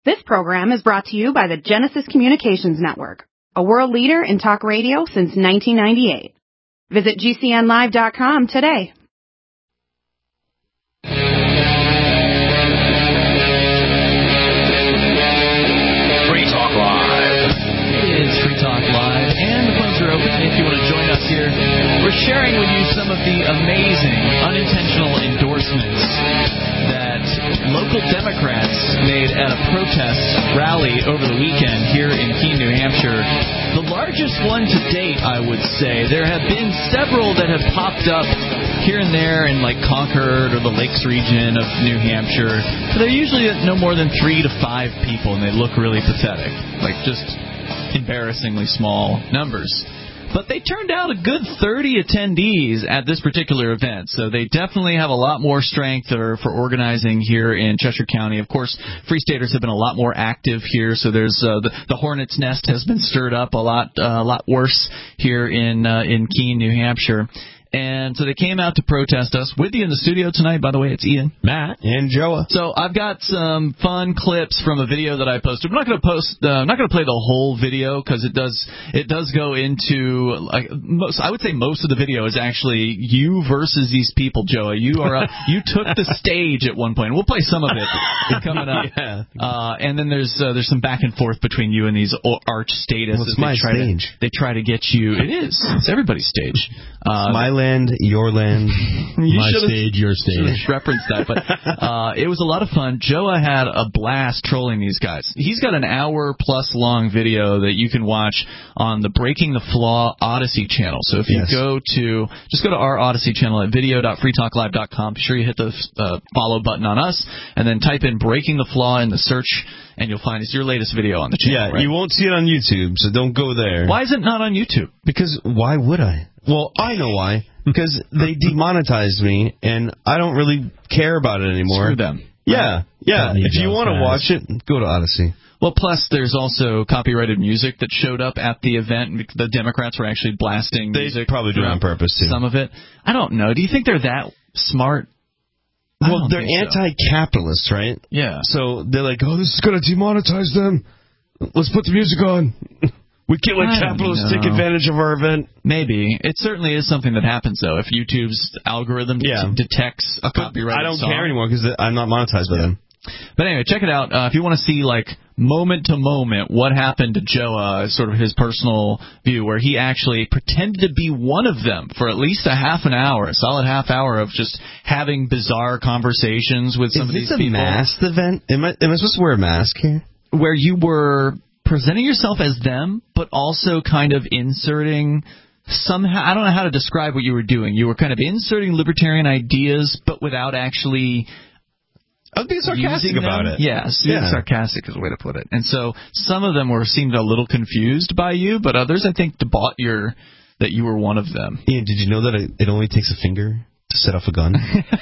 This program is brought to you by the Genesis Communications Network, a world leader in talk radio since 1998. Visit GCNlive.com today. Free Talk Live. It is Free Talk Live, and the phones are open if you want to join us here. We're sharing with you some of the amazing unintentional endorsements that local Democrats made at a protest rally over the weekend here in Keene, New Hampshire. The largest one to date, I would say. There have been several that have popped up here and there in like Concord or the Lakes region of New Hampshire. But they're usually no more than 3 to 5 people, and they look really pathetic, like just embarrassingly small numbers. But they turned out a good 30 attendees at this particular event, so they definitely have a lot more strength for organizing here in Cheshire County. Of course, Free Staters have been a lot more active here, so there's the hornet's nest has been stirred up a lot worse here in Keene, New Hampshire. And so they came out to protest us. With you in the studio tonight, by the way, it's Ian, Matt, and Joa. So I've got some fun clips from a video that I posted. I'm not going to play the whole video because it does go into I would say most of the video is actually you versus these people, Joa. You took the stage at one point. We'll play some of it coming up. Yeah. And then there's some back and forth between you and these arch statists. Well, it's my stage. They try to get you. It is. It's everybody's stage. It's my land, your land, my stage, your stage. Reference that, but it was a lot of fun. Joa had a blast trolling these guys. He's got an hour-plus long video that you can watch on the Breaking the Flaw Odyssey channel. So if you go to our Odyssey channel at video.freetalklive.com, be sure you hit the follow button on us, and then type in Breaking the Flaw in the search, and you'll find it's your latest video on the channel. Yeah, right? You won't see it on YouTube, so don't go there. Why is it not on YouTube? Because why would I? Well, I know why. Because they demonetized me, and I don't really care about it anymore. Screw them. Yeah. If you want to watch it, go to Odyssey. Well, plus there's also copyrighted music that showed up at the event. The Democrats were actually blasting music. They probably do it on purpose, too. Some of it. I don't know. Do you think they're that smart? Well, they're anti-capitalist, right? Yeah. So they're like, oh, this is going to demonetize them. Let's put the music on. We can't let capitalists take advantage of our event. Maybe. It certainly is something that happens, though. If YouTube's algorithm detects a copyrighted song. I don't care anymore because I'm not monetized by them. But anyway, check it out. If you want to see, like, moment to moment what happened to Joa, sort of his personal view, where he actually pretended to be one of them for at least a solid half hour of just having bizarre conversations with some of these people. Is this a masked event? Am I supposed to wear a mask here? Where you were presenting yourself as them, but also kind of inserting somehow, I don't know how to describe what you were doing. You were kind of inserting libertarian ideas, but without actually I was being sarcastic about it. Yes, sarcastic is the way to put it. And so some of them seemed a little confused by you, but others, I think, bought that you were one of them. Ian, did you know that it only takes a finger to set off a gun?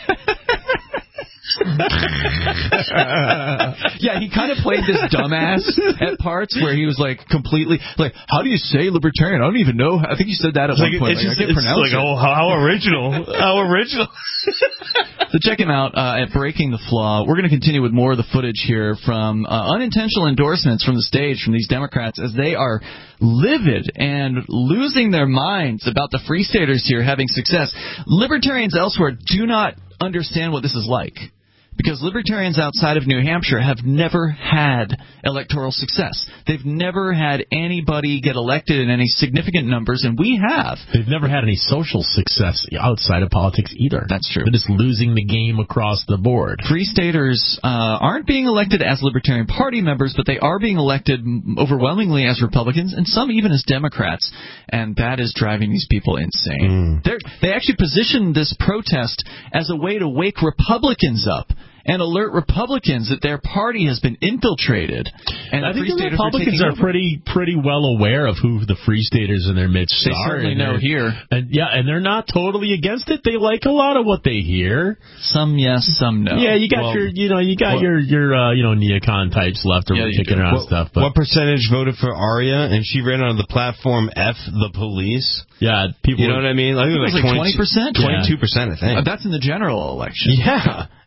Yeah, he kind of played this dumbass at parts where he was like completely like, how do you say libertarian? I don't even know. I think you said that at one point. I can't pronounce it. Oh, how original. How original. So check him out at Breaking the Flaw. We're going to continue with more of the footage here from unintentional endorsements from the stage from these Democrats as they are livid and losing their minds about the Free Staters here having success. Libertarians elsewhere do not understand what this is like, because libertarians outside of New Hampshire have never had electoral success. They've never had anybody get elected in any significant numbers, and we have. They've never had any social success outside of politics either. That's true. They're just losing the game across the board. Free Staters aren't being elected as Libertarian Party members, but they are being elected overwhelmingly as Republicans, and some even as Democrats, and that is driving these people insane. They actually positioned this protest as a way to wake Republicans up and alert Republicans that their party has been infiltrated. And I think the Republicans are pretty well aware of who the Free Staters in their midst are. They certainly know here. And they're not totally against it. They like a lot of what they hear. Some yes, some no. Yeah, you got your neocon types left kicking around stuff. But what percentage voted for Aria? And she ran on the platform F the police. Yeah, people. You know what I mean? I think it was like 20%, 22%, I think. That's in the general election. Yeah.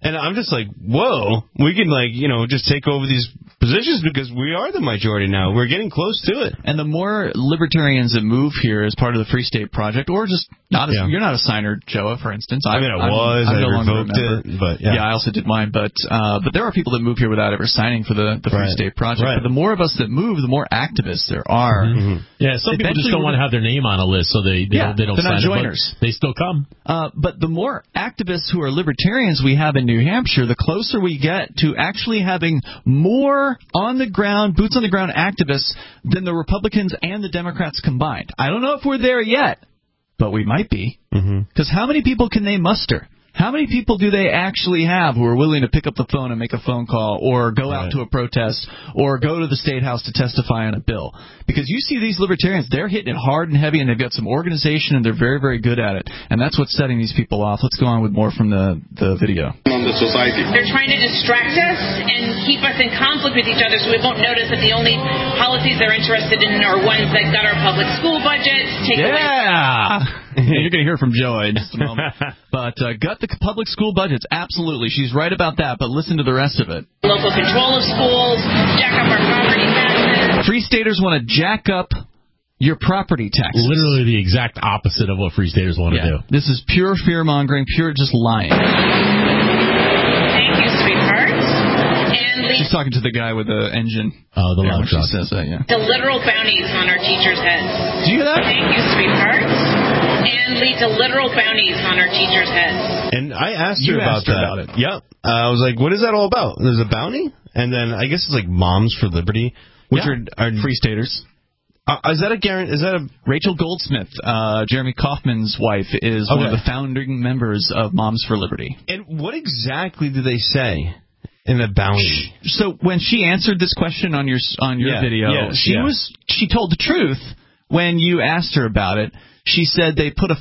And I'm just like, whoa, we can, like, you know, just take over these positions because we are the majority now. We're getting close to it. And the more libertarians that move here as part of the Free State Project, or just not as, you're not a signer, Joa, for instance. I revoked it, but I also did mine. But there are people that move here without ever signing for the Free State Project. Right. But the more of us that move, the more activists there are. Mm-hmm. Yeah, some people just don't want to have their name on a list, so they don't they're sign not joiners. They still come. But the more activists who are libertarians we have in New Hampshire, the closer we get to actually having more on-the-ground, boots-on-the-ground activists than the Republicans and the Democrats combined. I don't know if we're there yet, but we might be. Because how many people can they muster? How many people do they actually have who are willing to pick up the phone and make a phone call or go out to a protest or go to the State House to testify on a bill? Because you see these libertarians, they're hitting it hard and heavy, and they've got some organization, and they're very, very good at it. And that's what's setting these people off. Let's go on with more from the video. On the society. They're trying to distract us and keep us in conflict with each other so we won't notice that the only policies they're interested in are ones that gut our public school budgets, take away... You're going to hear from Joa in just a moment. But gut the public school budgets, absolutely. She's right about that, but listen to the rest of it. Local control of schools, jack up our property taxes. Free Staters want to jack up your property taxes. Literally the exact opposite of what Free Staters want to do. This is pure fear-mongering, pure just lying. Thank you, sweetheart. She's talking to the guy with the engine. Oh, the love truck. She says that, The literal bounties on our teachers' heads. Do you hear that? Thank you, sweetheart. And lead to literal bounties on our teachers' heads. And I asked her about that. Yep. I was like, what is that all about? There's a bounty? And then I guess it's like Moms for Liberty, which are Free Staters. Is that a guarantee? Is that a Rachel Goldsmith, Jeremy Kaufman's wife, is one of the founding members of Moms for Liberty. And what exactly do they say in the bounty? So when she answered this question on your video, she told the truth when you asked her about it. She said they put a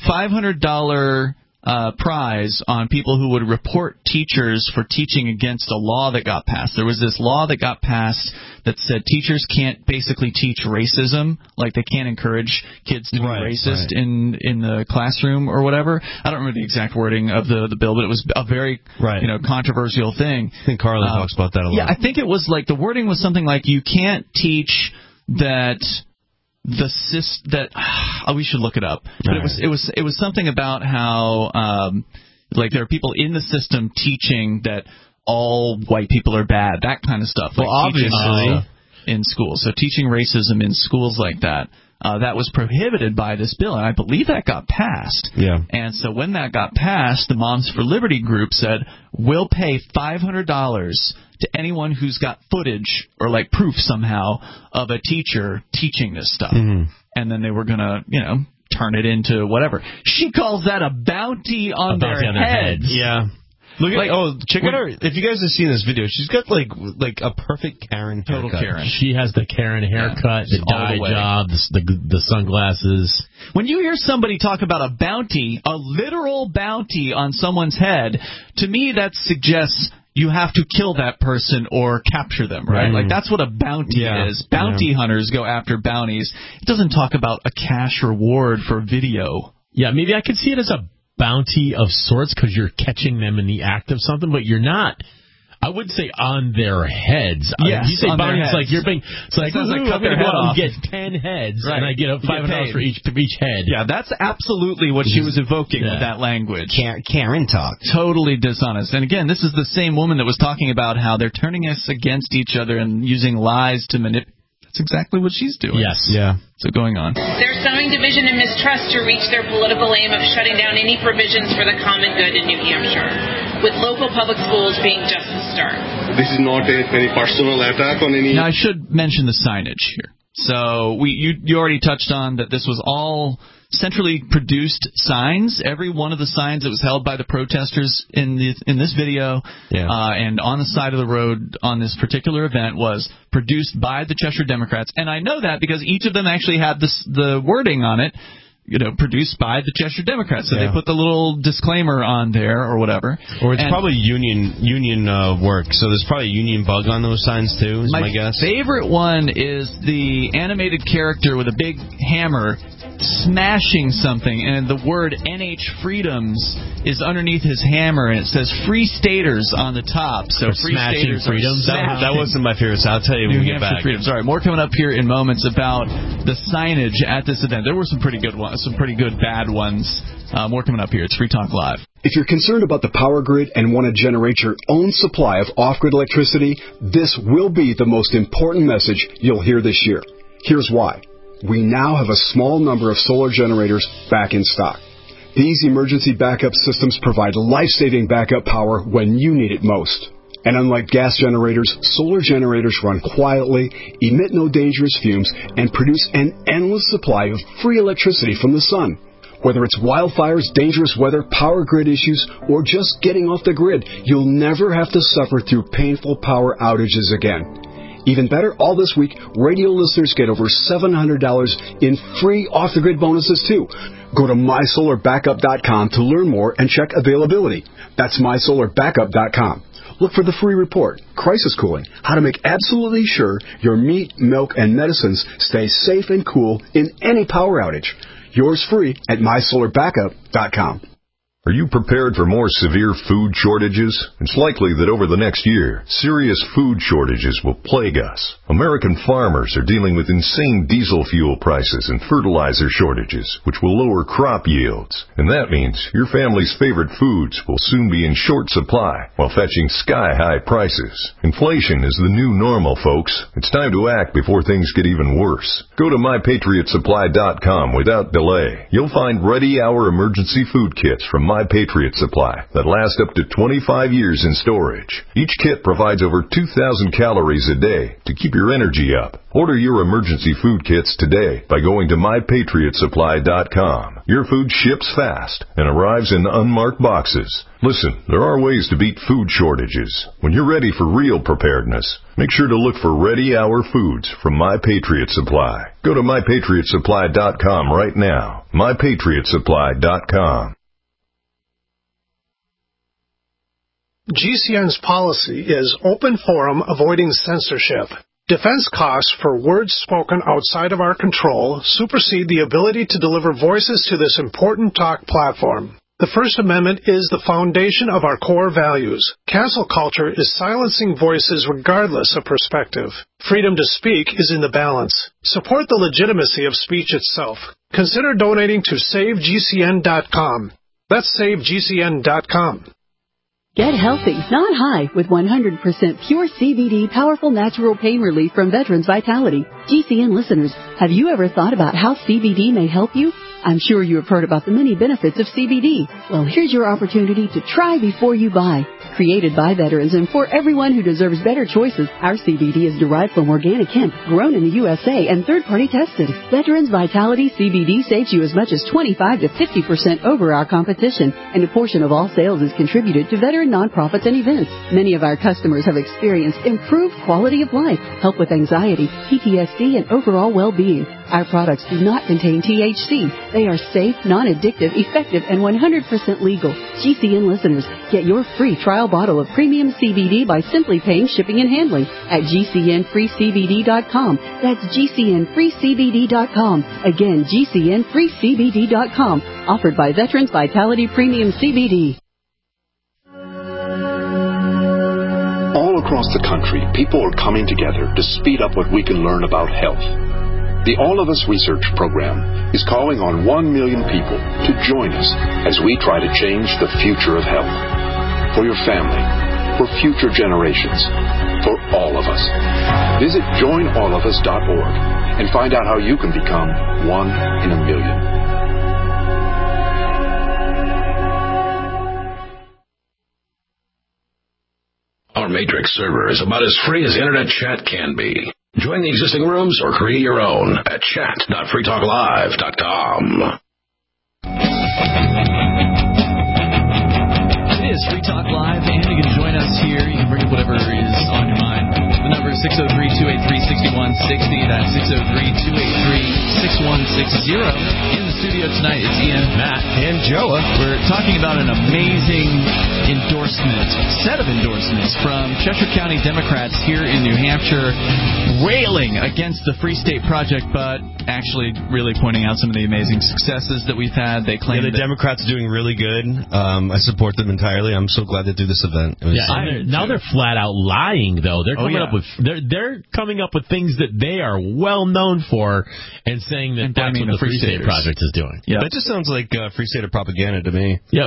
$500 prize on people who would report teachers for teaching against a law that got passed. There was this law that got passed that said teachers can't basically teach racism, like they can't encourage kids to be racist in the classroom or whatever. I don't remember the exact wording of the bill, but it was a very controversial thing. I think Carla talks about that a lot. Yeah, I think it was like the wording was something like you can't teach that we should look it up. But it was something about how like there are people in the system teaching that all white people are bad, that kind of stuff. Well, like obviously in schools. So teaching racism in schools like that. That was prohibited by this bill, and I believe that got passed. Yeah. And so when that got passed, the Moms for Liberty group said, we'll pay $500 to anyone who's got footage or like proof somehow of a teacher teaching this stuff. And then they were going to, turn it into whatever. She calls that a bounty on their heads. Yeah. Look at check out her. If you guys have seen this video, she's got like a perfect Karen total haircut. Karen. She has the Karen haircut, the dye job, the sunglasses. When you hear somebody talk about a bounty, a literal bounty on someone's head, to me that suggests you have to kill that person or capture them, right? Like that's what a bounty is. Bounty hunters go after bounties. It doesn't talk about a cash reward for video. Yeah, maybe I could see it as a bounty of sorts because you're catching them in the act of something, but you're not. I would say on their heads. Yes, you say on bounty, their it's like you're being. It's like I'm going to go out and get 10 heads, and I get $500 for each head. Yeah, that's absolutely what she was evoking with that language. Karen talk. Totally dishonest. And again, this is the same woman that was talking about how they're turning us against each other and using lies to manipulate. That's exactly what she's doing. Yes. Yeah. So going on. They're sowing division and mistrust to reach their political aim of shutting down any provisions for the common good in New Hampshire, with local public schools being just the start. This is not any personal attack on any... Now, I should mention the signage here. So you already touched on that this was all centrally produced signs. Every one of the signs that was held by the protesters in this video and on the side of the road on this particular event was produced by the Cheshire Democrats. And I know that because each of them actually had the wording on it, produced by the Cheshire Democrats. So they put the little disclaimer on there or whatever. Or it's probably union work. So there's probably a union bug on those signs too, is my guess. My favorite one is the animated character with a big hammer smashing something, and the word NH Freedoms is underneath his hammer, and it says Free Staters on the top. So Free Staters freedoms. That wasn't my favorite, so I'll tell you when we get back. Freedoms. All right, more coming up here in moments about the signage at this event. There were some pretty good ones, some pretty good bad ones. More coming up here. It's Free Talk Live. If you're concerned about the power grid and want to generate your own supply of off-grid electricity, this will be the most important message you'll hear this year. Here's why. We now have a small number of solar generators back in stock. These emergency backup systems provide life-saving backup power when you need it most. And unlike gas generators, solar generators run quietly, emit no dangerous fumes, and produce an endless supply of free electricity from the sun. Whether it's wildfires, dangerous weather, power grid issues, or just getting off the grid, you'll never have to suffer through painful power outages again. Even better, all this week, radio listeners get over $700 in free off-the-grid bonuses, too. Go to MySolarBackup.com to learn more and check availability. That's MySolarBackup.com. Look for the free report, Crisis Cooling, how to make absolutely sure your meat, milk, and medicines stay safe and cool in any power outage. Yours free at MySolarBackup.com. Are you prepared for more severe food shortages? It's likely that over the next year, serious food shortages will plague us. American farmers are dealing with insane diesel fuel prices and fertilizer shortages, which will lower crop yields. And that means your family's favorite foods will soon be in short supply while fetching sky-high prices. Inflation is the new normal, folks. It's time to act before things get even worse. Go to MyPatriotSupply.com without delay. You'll find ready-hour emergency food kits from My Patriot Supply that last up to 25 years in storage. Each kit provides over 2,000 calories a day to keep your energy up. Order your emergency food kits today by going to MyPatriotSupply.com. Your food ships fast and arrives in unmarked boxes. Listen, there are ways to beat food shortages. When you're ready for real preparedness, make sure to look for ready-hour foods from My Patriot Supply. Go to MyPatriotSupply.com right now. MyPatriotSupply.com. GCN's policy is open forum, avoiding censorship. Defense costs for words spoken outside of our control supersede the ability to deliver voices to this important talk platform. The First Amendment is the foundation of our core values. Cancel culture is silencing voices regardless of perspective. Freedom to speak is in the balance. Support the legitimacy of speech itself. Consider donating to SaveGCN.com. That's SaveGCN.com. Get healthy, not high, with 100% pure CBD powerful natural pain relief from Veterans Vitality. GCN listeners, have you ever thought about how CBD may help you? I'm sure you have heard about the many benefits of CBD. Well, here's your opportunity to try before you buy. Created by veterans and for everyone who deserves better choices, our CBD is derived from organic hemp, grown in the USA, and third-party tested. Veterans Vitality CBD saves you as much as 25 to 50% over our competition, and a portion of all sales is contributed to veteran nonprofits and events. Many of our customers have experienced improved quality of life, help with anxiety, PTSD, and overall well-being. Our products do not contain THC. They are safe, non-addictive, effective, and 100% legal. GCN listeners, get your free trial bottle of premium CBD by simply paying shipping and handling at GCNFreeCBD.com. That's GCNFreeCBD.com. Again, GCNFreeCBD.com. Offered by Veterans Vitality Premium CBD. All across the country, people are coming together to speed up what we can learn about health. The All of Us Research Program is calling on 1 million people to join us as we try to change the future of health. For your family, for future generations, for all of us. Visit joinallofus.org and find out how you can become 1 in a million. Our Matrix server is about as free as internet chat can be. Join the existing rooms or create your own at chat.freetalklive.com. It is Free Talk Live, and you can join us here. You can bring up whatever is on your mind. The number is 603-283-6160. That's 603-283-6160. In the studio tonight, it's Ian, Matt, and Joa. We're talking about an amazing set of endorsements from Cheshire County Democrats here in New Hampshire. railing against the Free State Project, but actually really pointing out some of the amazing successes that we've had. They claim the Democrats are doing really good. I support them entirely. I'm so glad they do this event. Now they're flat out lying, though. They're coming up with they're coming up with things that they are well known for, and saying that that's what the Free State Project is doing. Yeah, that just sounds like Free State propaganda to me. Yeah,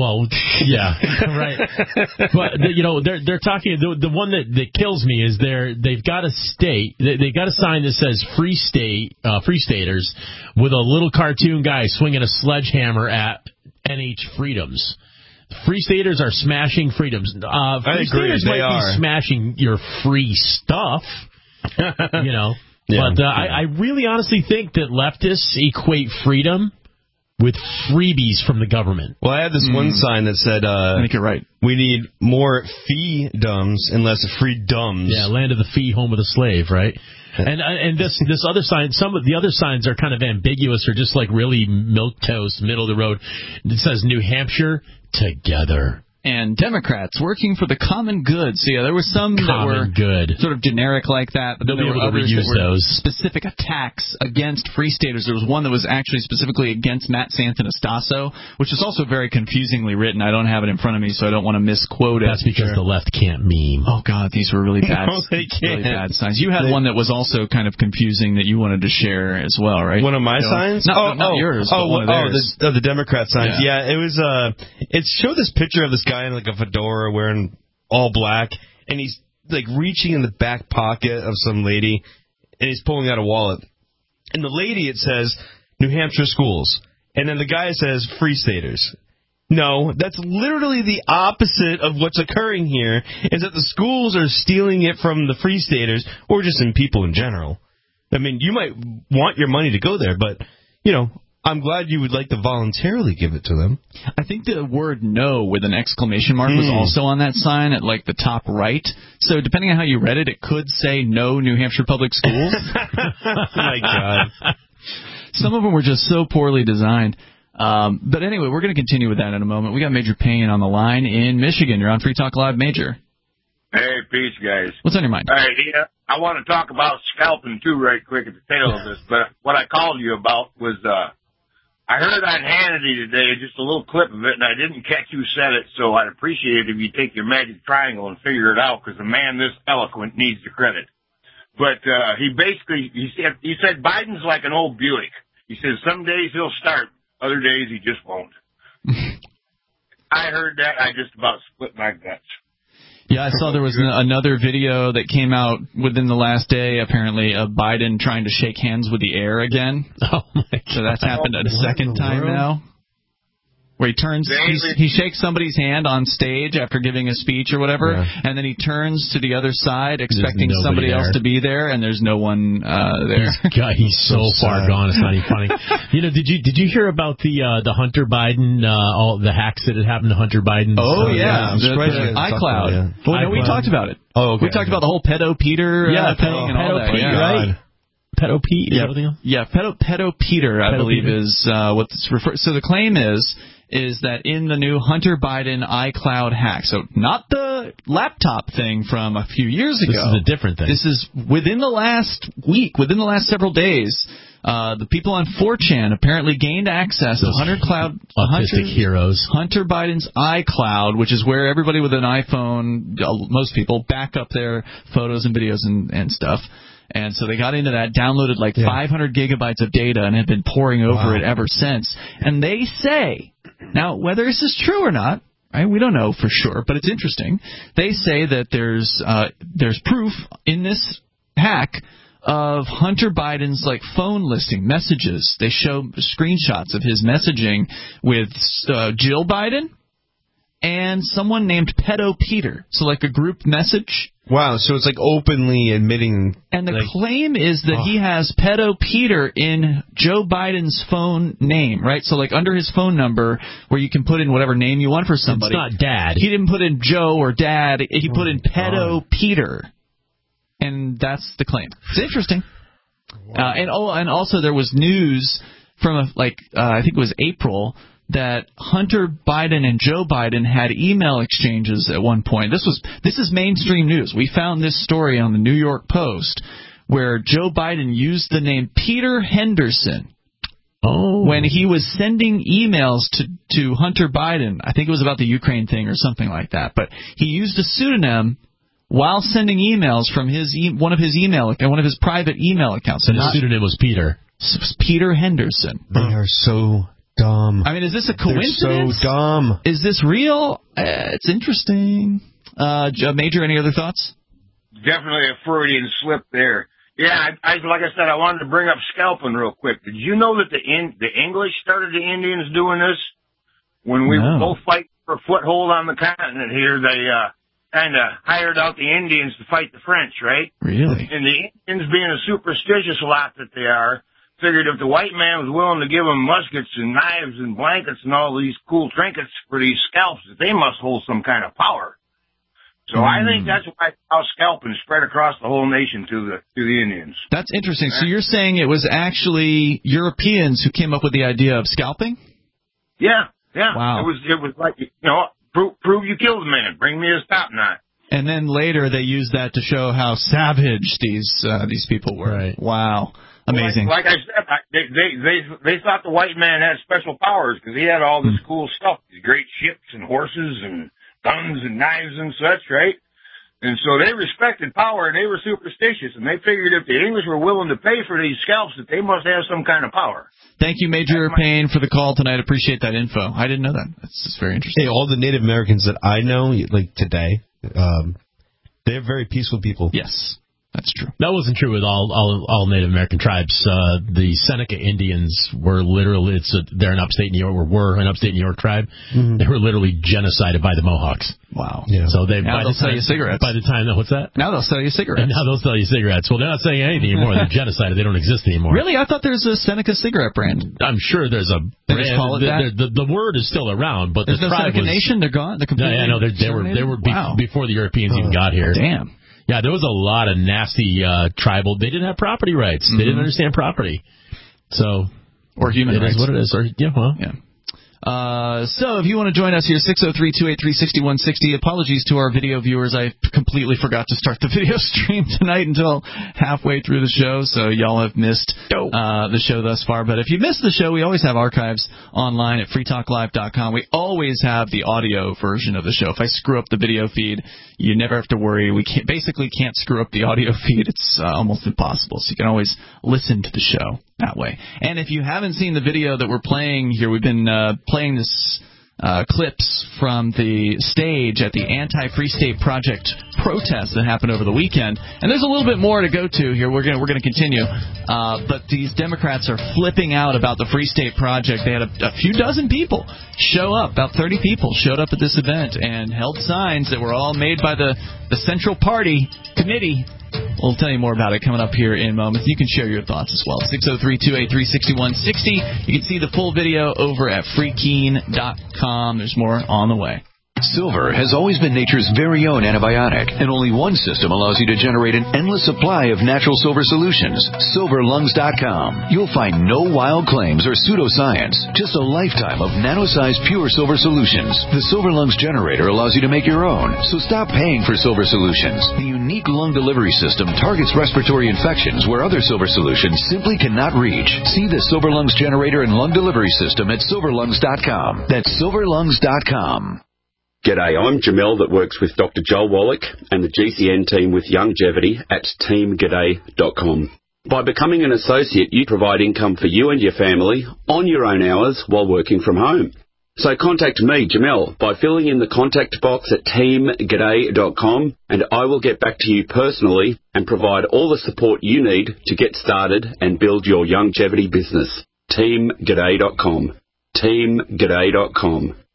right. But they're talking. The one that kills me is they've got a state. They got a sign that says Free State, Free Staters, with a little cartoon guy swinging a sledgehammer at NH Freedoms. Free Staters are smashing freedoms. Free Staters might be smashing your free stuff, Yeah. But I really honestly think that leftists equate freedom with freebies from the government. Well, I had this one sign that said, I think you're right. We need more fee-dums and less freedoms. Yeah, land of the fee, home of the slave, right? And this other sign, some of the other signs are kind of ambiguous or just like really milquetoast, middle of the road. It says New Hampshire together. And Democrats working for the common good. So, there were some that were sort of generic like that, but then there were others that were specific attacks against Free Staters. There was one that was actually specifically against Matt Santonastasso, which is also very confusingly written. I don't have it in front of me, so I don't want to misquote it. That's because the left can't meme. Oh, God, these were really bad, they can't. really bad signs. You had one that was also kind of confusing that you wanted to share as well, right? One of my signs? Not yours, but one of theirs. The Democrat signs. Yeah, it was, it showed this picture of this guy in like a fedora wearing all black, and he's like reaching in the back pocket of some lady, and he's pulling out a wallet. And the lady, it says, New Hampshire schools. And then the guy says, Free Staters. No, that's literally the opposite of what's occurring here, is that the schools are stealing it from the Free Staters, or just in people in general. I mean, you might want your money to go there, but, I'm glad you would like to voluntarily give it to them. I think the word no with an exclamation mark was also on that sign at like the top right. So depending on how you read it, it could say no New Hampshire Public Schools. Oh my God. Some of them were just so poorly designed. But anyway, we're going to continue with that in a moment. We got Major Payne on the line in Michigan. You're on Free Talk Live, Major. Hey, peace, guys. What's on your mind? All right, I want to talk about scalping, too, right quick at the tail of this. But what I called you about was... I heard on Hannity today just a little clip of it, and I didn't catch who said it, so I'd appreciate it if you take your magic triangle and figure it out, because a man this eloquent needs the credit. But he said Biden's like an old Buick. He says some days he'll start, other days he just won't. I heard that, I just about split my guts. Yeah, I saw there was another video that came out within the last day, apparently, of Biden trying to shake hands with the air again. Oh, my God. So that's happened a second time now. Where he shakes somebody's hand on stage after giving a speech or whatever, and then he turns to the other side expecting somebody else to be there, and there's no one there. He's so far gone, it's not even funny. Did you hear about the Hunter Biden, all the hacks that had happened to Hunter Biden? Oh, yeah. The iCloud. Well, no, we talked about it. Oh, okay. We talked about the whole Pedo Peter thing and all that. Yeah, right? Pedo Pete? Yeah, Pedo Peter, I believe, is what's referred. So the claim is that in the new Hunter Biden iCloud hack, so not the laptop thing from a few years ago. This is a different thing. This is within the last week, within the last several days. The people on 4chan apparently gained access to Hunter Biden's iCloud, which is where everybody with an iPhone, most people, back up their photos and videos and stuff. And so they got into that, downloaded 500 gigabytes of data, and have been pouring over it ever since. And they say, now, whether this is true or not, right, we don't know for sure, but it's interesting. They say that there's proof in this hack of Hunter Biden's phone listing messages. They show screenshots of his messaging with Jill Biden and someone named Pedo Peter. So a group message. Wow, so it's openly admitting. And the claim is that he has Pedo Peter in Joe Biden's phone name, right? So under his phone number, where you can put in whatever name you want for somebody. It's not Dad. He didn't put in Joe or Dad. He put in Pedo Peter. And that's the claim. It's interesting. Wow. And also there was news from I think it was April, that Hunter Biden and Joe Biden had email exchanges at one point. This is mainstream news. We found this story on the New York Post where Joe Biden used the name Peter Henderson when he was sending emails to Hunter Biden. I think it was about the Ukraine thing or something like that. But he used a pseudonym while sending emails from one of his private email accounts. And his pseudonym was Peter. Peter Henderson. They are so dumb. I mean, is this a coincidence? They're so dumb. Is this real? It's interesting. Major, any other thoughts? Definitely a Freudian slip there. Yeah, like I said, I wanted to bring up scalping real quick. Did you know that the English started the Indians doing this? When we were both fighting for a foothold on the continent here, they kind of hired out the Indians to fight the French, right? Really? And the Indians, being a superstitious lot that they are, figured if the white man was willing to give them muskets and knives and blankets and all these cool trinkets for these scalps, that they must hold some kind of power. So I think that's how scalping spread across the whole nation to the Indians. That's interesting. So you're saying it was actually Europeans who came up with the idea of scalping? Yeah. Wow. It was like, prove you killed the man. Bring me his top knot. And then later they used that to show how savage these people were. Right. Wow. Amazing. Like I said, they thought the white man had special powers because he had all this cool stuff, these great ships and horses and guns and knives and such, right? And so they respected power, and they were superstitious, and they figured if the English were willing to pay for these scalps, that they must have some kind of power. Thank you, Major Payne, for the call tonight. Appreciate that info. I didn't know that. That's just very interesting. Hey, all the Native Americans that I know, like today, they're very peaceful people. Yes. That's true. That wasn't true with all Native American tribes. The Seneca Indians were literally, they're in upstate New York, or were an upstate New York tribe. Mm-hmm. They were literally genocided by the Mohawks. Wow. Yeah. So now they'll sell you cigarettes. By the time, what's that? Now they'll sell you cigarettes. And now they'll sell you cigarettes. Well, they're not selling anything anymore. They're genocided. They don't exist anymore. Really? I thought there's a Seneca cigarette brand. I'm sure there's a brand. They just call it that? The word is still around, but there's the tribe Seneca Nation? They're gone? They're completely they were before the Europeans even got here. Damn. Yeah, there was a lot of nasty tribal. They didn't have property rights. Mm-hmm. They didn't understand property. So, or human rights. It is what it is. Or yeah. So if you want to join us here, 603-283-6160. Apologies to our video viewers. I completely forgot to start the video stream tonight until halfway through the show, so y'all have missed the show thus far. But if you missed the show, we always have archives online at freetalklive.com. We always have the audio version of the show. If I screw up the video feed, you never have to worry. We basically can't screw up the audio feed. It's almost impossible, so you can always listen to the show that way. And if you haven't seen the video that we're playing here, we've been playing this clips from the stage at the Anti-Free State Project protest that happened over the weekend. And there's a little bit more to go to here. We're going to continue. But these Democrats are flipping out about the Free State Project. They had a few dozen people show up. About 30 people showed up at this event and held signs that were all made by the Central Party Committee. We'll tell you more about it coming up here in moments. You can share your thoughts as well. 603-283-6160. You can see the full video over at freekeen.com. There's more on the way. Silver has always been nature's very own antibiotic, and only one system allows you to generate an endless supply of natural silver solutions. SilverLungs.com. You'll find no wild claims or pseudoscience, just a lifetime of nano-sized pure silver solutions. The Silver Lungs generator allows you to make your own, so stop paying for silver solutions. The unique lung delivery system targets respiratory infections where other silver solutions simply cannot reach. See the Silver Lungs generator and lung delivery system at SilverLungs.com. That's SilverLungs.com. G'day, I'm Jamel that works with Dr. Joel Wallach and the GCN team with Longevity at teamg'day.com. By becoming an associate, you provide income for you and your family on your own hours while working from home. So contact me, Jamel, by filling in the contact box at teamg'day.com, and I will get back to you personally and provide all the support you need to get started and build your longevity business. teamg'day.com. teamg'day.com.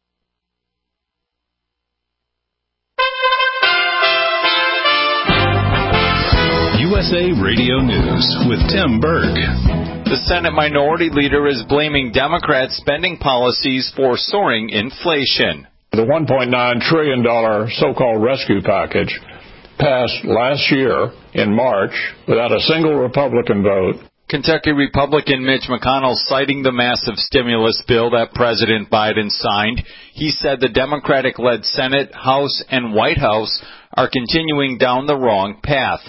USA Radio News with Tim Berg. The Senate Minority Leader is blaming Democrat spending policies for soaring inflation. The $1.9 trillion so-called rescue package passed last year in March without a single Republican vote. Kentucky Republican Mitch McConnell citing the massive stimulus bill that President Biden signed. He said the Democratic-led Senate, House, and White House are continuing down the wrong path.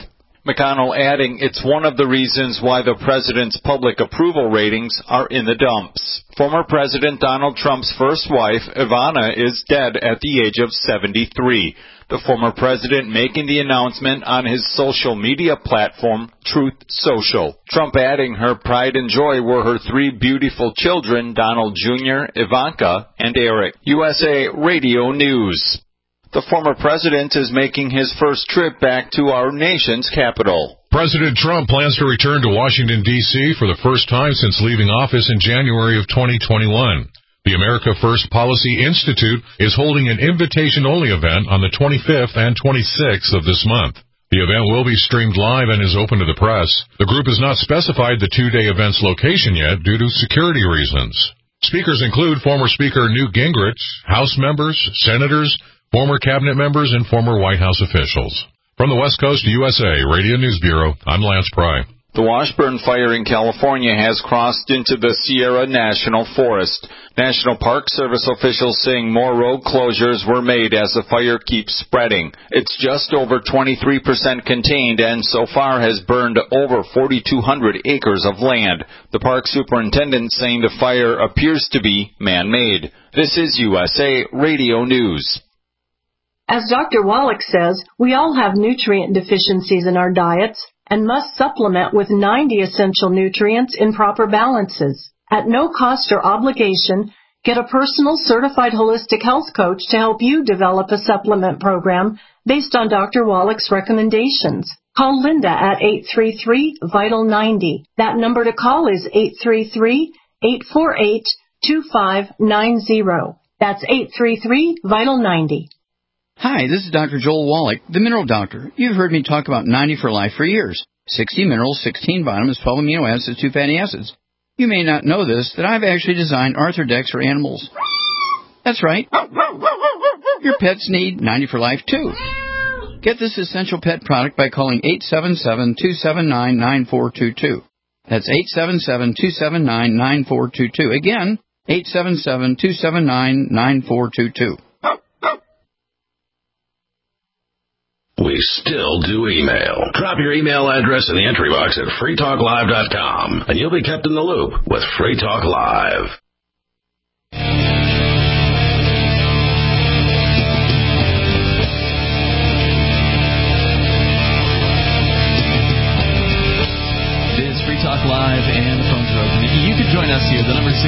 McConnell adding it's one of the reasons why the president's public approval ratings are in the dumps. Former President Donald Trump's first wife, Ivana, is dead at the age of 73. The former president making the announcement on his social media platform, Truth Social. Trump adding her pride and joy were her three beautiful children, Donald Jr., Ivanka, and Eric. USA Radio News. The former president is making his first trip back to our nation's capital. President Trump plans to return to Washington, D.C. for the first time since leaving office in January of 2021. The America First Policy Institute is holding an invitation-only event on the 25th and 26th of this month. The event will be streamed live and is open to the press. The group has not specified the two-day event's location yet due to security reasons. Speakers include former Speaker Newt Gingrich, House members, senators, former cabinet members, and former White House officials. From the West Coast USA Radio News Bureau, I'm Lance Pry. The Washburn fire in California has crossed into the Sierra National Forest. National Park Service officials saying more road closures were made as the fire keeps spreading. It's just over 23% contained and so far has burned over 4,200 acres of land. The park superintendent saying the fire appears to be man-made. This is USA Radio News. As Dr. Wallach says, we all have nutrient deficiencies in our diets and must supplement with 90 essential nutrients in proper balances. At no cost or obligation, get a personal certified holistic health coach to help you develop a supplement program based on Dr. Wallach's recommendations. Call Linda at 833-VITAL-90. That number to call is 833-848-2590. That's 833-VITAL-90. Hi, this is Dr. Joel Wallach, the Mineral Doctor. You've heard me talk about 90 for Life for years. 60 minerals, 16 vitamins, 12 amino acids, 2 fatty acids. You may not know this, that I've actually designed Arthrodex for animals. That's right. Your pets need 90 for Life, too. Get this essential pet product by calling 877-279-9422. That's 877-279-9422. Again, 877-279-9422. We still do email. Drop your email address in the entry box at freetalklive.com, and you'll be kept in the loop with Free Talk Live. It is Free Talk Live, and the phones are open. You can join us here. The number is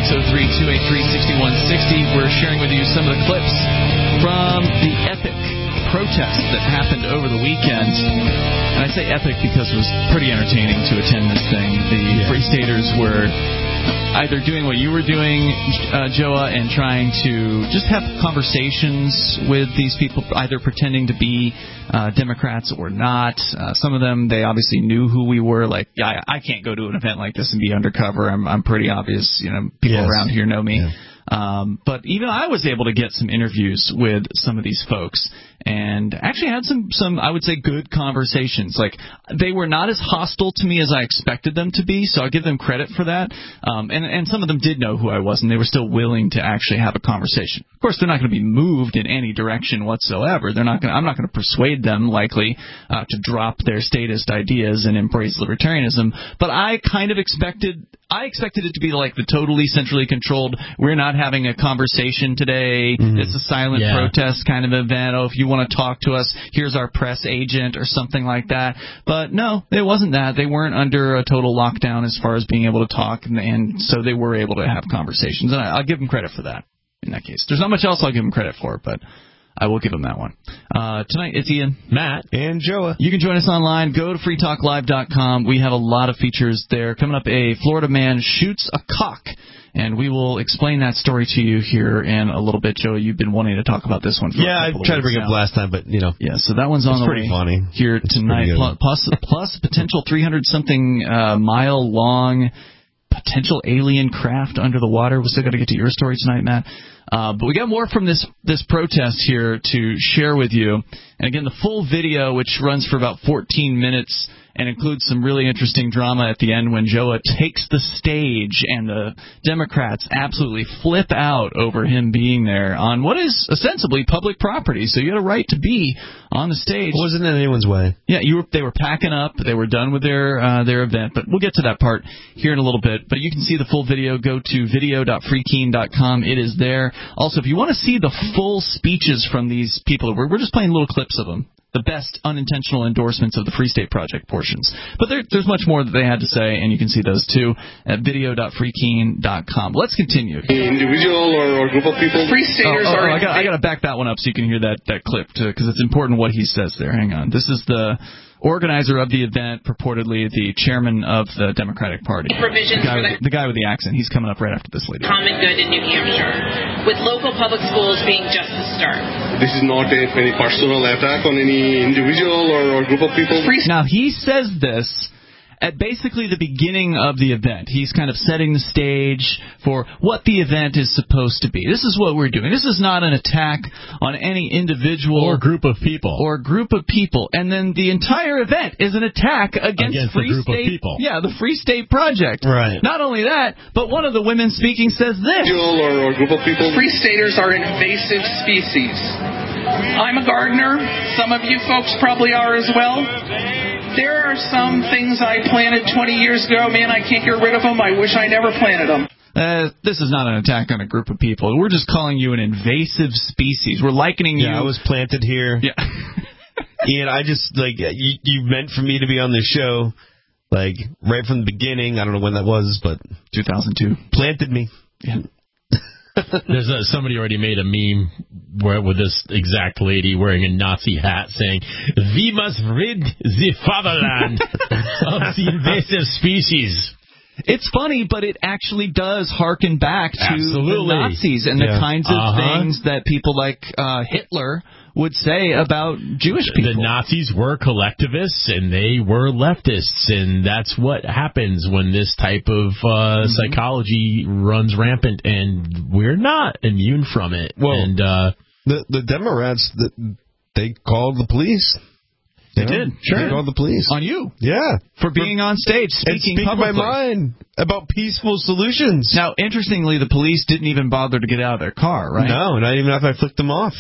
603-283-6160. We're sharing with you some of the clips from the epic protest that happened over the weekend. And I say epic because it was pretty entertaining to attend this thing. The Free Staters were either doing what you were doing, Joa, and trying to just have conversations with these people, either pretending to be Democrats or not. Some of them, they obviously knew who we were. Like, I can't go to an event like this and be undercover. I'm pretty obvious. You know, people around here know me. Yeah. But even I was able to get some interviews with some of these folks and actually had some I would say, good conversations. Like, they were not as hostile to me as I expected them to be, so I'll give them credit for that. And some of them did know who I was, and they were still willing to actually have a conversation. Of course, they're not going to be moved in any direction whatsoever. I'm not going to persuade them, likely, to drop their statist ideas and embrace libertarianism. But I kind of expected it to be like the totally centrally controlled, we're not having a conversation today, it's a silent protest kind of event. Oh, if you want to talk to us, here's our press agent or something like that. But no, it wasn't that. They weren't under a total lockdown as far as being able to talk, and so they were able to have conversations. And I'll give them credit for that in that case. There's not much else I'll give them credit for, but I will give them that one. Tonight, it's Ian, Matt, and Joa. You can join us online. Go to freetalklive.com. We have a lot of features there. Coming up, a Florida man shoots a cock, and we will explain that story to you here in a little bit. Joa, you've been wanting to talk about this one for a couple I tried to bring it up last time, but, you know. Yeah, so that one's on the way funny. Here tonight. Plus potential 300-something mile-long potential alien craft under the water. We're still got to get to your story tonight, Matt. But we got more from this protest here to share with you. And again, the full video, which runs for about 14 minutes, and includes some really interesting drama at the end when Joe takes the stage and the Democrats absolutely flip out over him being there on what is ostensibly public property. So you had a right to be on the stage. It wasn't in anyone's way. Yeah, they were packing up. They were done with their event. But we'll get to that part here in a little bit. But you can see the full video. Go to video.freekeen.com. It is there. Also, if you want to see the full speeches from these people, we're just playing little clips of them. The best unintentional endorsements of the Free State Project portions. But there's much more that they had to say, and you can see those too at video.freekeen.com. Let's continue. Individual or group of people? Free staters are... I got to back that one up so you can hear that clip, too, because it's important what he says there. Hang on. This is the organizer of the event, purportedly the chairman of the Democratic Party. Provisions the guy with the accent. He's coming up right after this lady. Common good in New Hampshire, with local public schools being just the start. This is not any personal attack on any individual or group of people. Now, he says this at basically the beginning of the event. He's kind of setting the stage for what the event is supposed to be. This is what we're doing. This is not an attack on any individual or group of people. And then the entire event is an attack against Free the group State. Of people. Yeah, the Free State Project. Right. Not only that, but one of the women speaking says this. Or group of people. Free Staters are an invasive species. I'm a gardener. Some of you folks probably are as well. There are some things I planted 20 years ago. Man, I can't get rid of them. I wish I never planted them. This is not an attack on a group of people. We're just calling you an invasive species. We're likening you. Yeah, I was planted here. Yeah. Ian, I just, you meant for me to be on this show, right from the beginning. I don't know when that was, but 2002. Planted me. Yeah. There's somebody already made a meme with this exact lady wearing a Nazi hat saying, "We must rid the fatherland of the invasive species." It's funny, but it actually does harken back to the Nazis and the kinds of things that people like Hitler would say about Jewish people. The Nazis were collectivists and they were leftists, and that's what happens when this type of psychology runs rampant, and we're not immune from it. Well, and the Democrats, they called the police. They did. Sure. They called the police. On you. Yeah. For being on stage, speaking publicly. my mind about peaceful solutions. Now, interestingly, the police didn't even bother to get out of their car, right? No, not even after I flicked them off.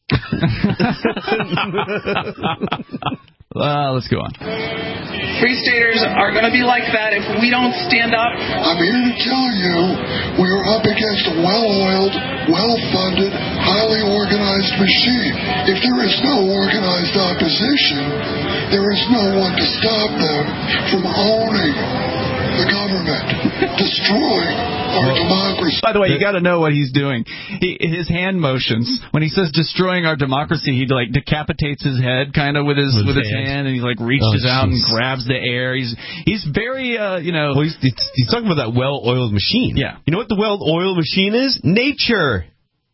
Let's go on. Free Staters are going to be like that if we don't stand up. I'm here to tell you we are up against a well-oiled, well-funded, highly organized machine. If there is no organized opposition, there is no one to stop them from owning the government, destroying our democracy. By the way, you got to know what he's doing. His hand motions, when he says destroying our democracy, he decapitates his head kind of with his hand, and he reaches out and grabs the air. He's very Well, he's talking about that well-oiled machine. Yeah. You know what the well-oiled machine is? Nature.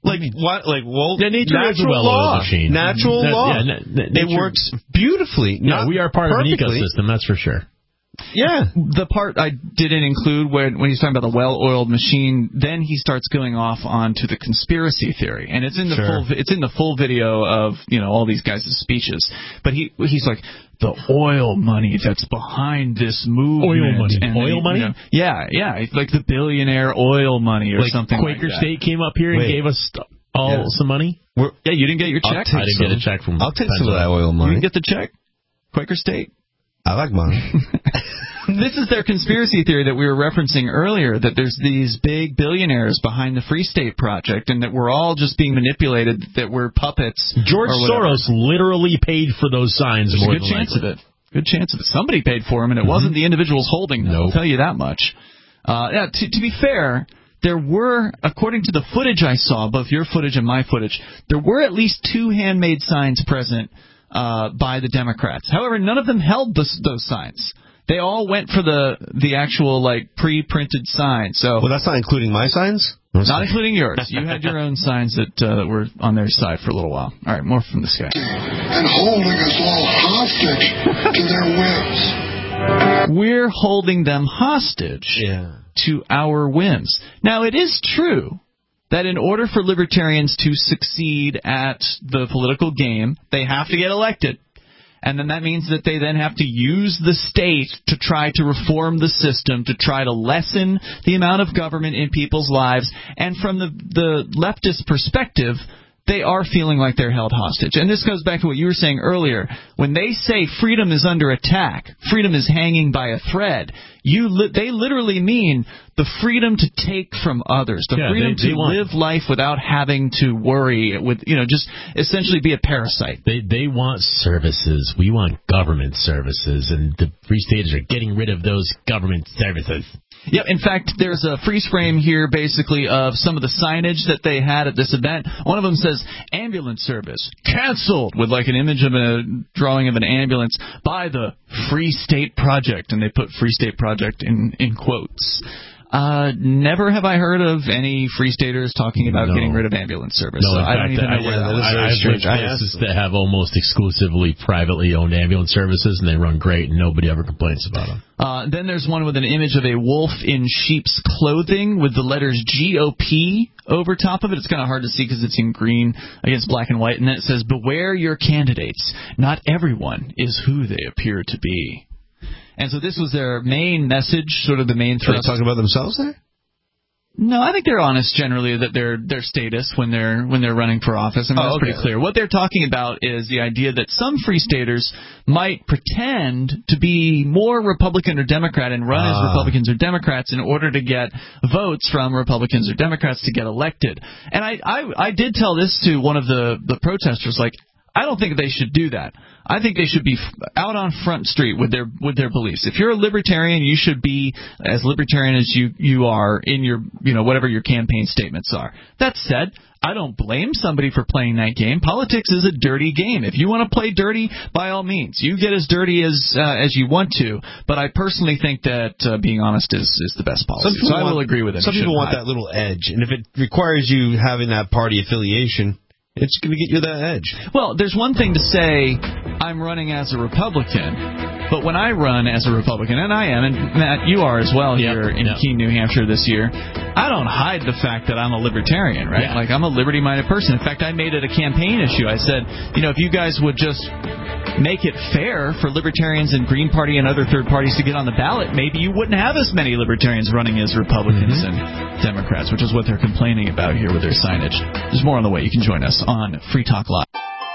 nature is a natural well-oiled machine. Natural law. It works beautifully. Yeah, we are part perfectly. of an ecosystem, that's for sure. Yeah, the part I didn't include when he's talking about the well-oiled machine, then he starts going off onto the conspiracy theory, and it's in the full video of all these guys' speeches. But he's like, the oil money that's behind this movement. Oil money? Yeah, like the billionaire oil money or something. Quaker like that. State came up here and gave us some money. You didn't get your check. I didn't get a check from. I'll take some of that oil money. You didn't get the check. Quaker State. I like money. This is their conspiracy theory that we were referencing earlier, that there's these big billionaires behind the Free State Project, and that we're all just being manipulated, that we're puppets. George Soros literally paid for those signs. There's more a good chance of it. Good chance of it. Somebody paid for them, and it wasn't the individuals holding them. I'll tell you that much. To be fair, there were, according to the footage I saw, both your footage and my footage, there were at least 2 handmade signs present by the Democrats. However, none of them held those signs. They all went for the actual pre-printed sign. So that's not including my signs? Not including yours. You had your own signs that were on their side for a little while. All right, more from this guy. And holding us all hostage to their whims. We're holding them hostage to our whims. Now, it is true that in order for libertarians to succeed at the political game, they have to get elected. And then that means that they then have to use the state to try to reform the system, to try to lessen the amount of government in people's lives. And from the leftist perspective, they are feeling like they're held hostage. And this goes back to what you were saying earlier. When they say freedom is under attack, freedom is hanging by a thread, they literally mean the freedom to take from others, the freedom to live life without having to worry, with just essentially be a parasite. They want services. We want government services, and the Free Staters are getting rid of those government services. Yep. In fact, there's a freeze frame here, basically, of some of the signage that they had at this event. One of them says, ambulance service canceled, with like an image of a drawing of an ambulance by the Free State Project, and they put Free State Project in quotes. Never have I heard of any Free Staters talking about getting rid of ambulance service. No, so I don't even know where that is. I've places that have almost exclusively privately owned ambulance services, and they run great, and nobody ever complains about them. Then there's one with an image of a wolf in sheep's clothing with the letters GOP over top of it. It's kind of hard to see because it's in green against black and white. And then it says, beware your candidates. Not everyone is who they appear to be. And so this was their main message, sort of the main thrust. Are they talking about themselves there? No, I think they're honest generally that their status when they're running for office. I mean, that's pretty clear. What they're talking about is the idea that some Free Staters might pretend to be more Republican or Democrat and run as Republicans or Democrats in order to get votes from Republicans or Democrats to get elected. And I did tell this to one of the protesters, like, I don't think they should do that. I think they should be out on Front Street with their beliefs. If you're a libertarian, you should be as libertarian as you are in your whatever your campaign statements are. That said, I don't blame somebody for playing that game. Politics is a dirty game. If you want to play dirty, by all means, you get as dirty as you want to. But I personally think that being honest is the best policy. So I will agree with it. Some people want that little edge, and if it requires you having that party affiliation, it's going to get you that edge. Well, there's one thing to say I'm running as a Republican, but when I run as a Republican, and I am, and Matt, you are as well here in Keene, New Hampshire this year, I don't hide the fact that I'm a libertarian, right? Like, I'm a liberty-minded person. In fact, I made it a campaign issue. I said, if you guys would just make it fair for libertarians and Green Party and other third parties to get on the ballot, maybe you wouldn't have as many libertarians running as Republicans and Democrats, which is what they're complaining about here with their signage. There's more on the way. You can join us on Free Talk Live.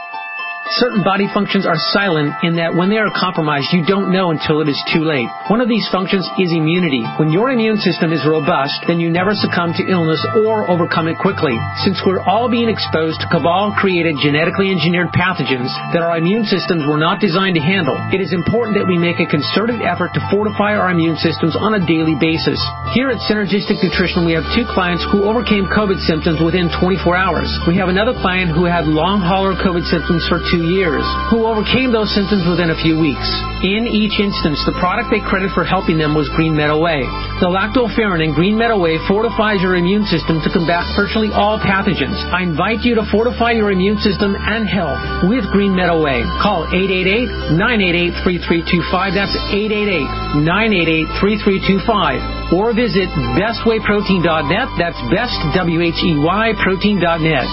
Certain body functions are silent in that when they are compromised, you don't know until it is too late. One of these functions is immunity. When your immune system is robust, then you never succumb to illness or overcome it quickly. Since we're all being exposed to cabal-created, genetically engineered pathogens that our immune systems were not designed to handle, it is important that we make a concerted effort to fortify our immune systems on a daily basis. Here at Synergistic Nutrition, we have 2 clients who overcame COVID symptoms within 24 hours. We have another client who had long hauler COVID symptoms for 2 years, who overcame those symptoms within a few weeks. In each instance, the product they credit for helping them was Green Meadow Whey. The lactoferrin in Green Meadow Whey fortifies your immune system to combat virtually all pathogens. I invite you to fortify your immune system and health with Green Meadow Whey. Call 888-988-3325. That's 888-988-3325. Or visit bestwayprotein.net. That's bestwheyprotein.net.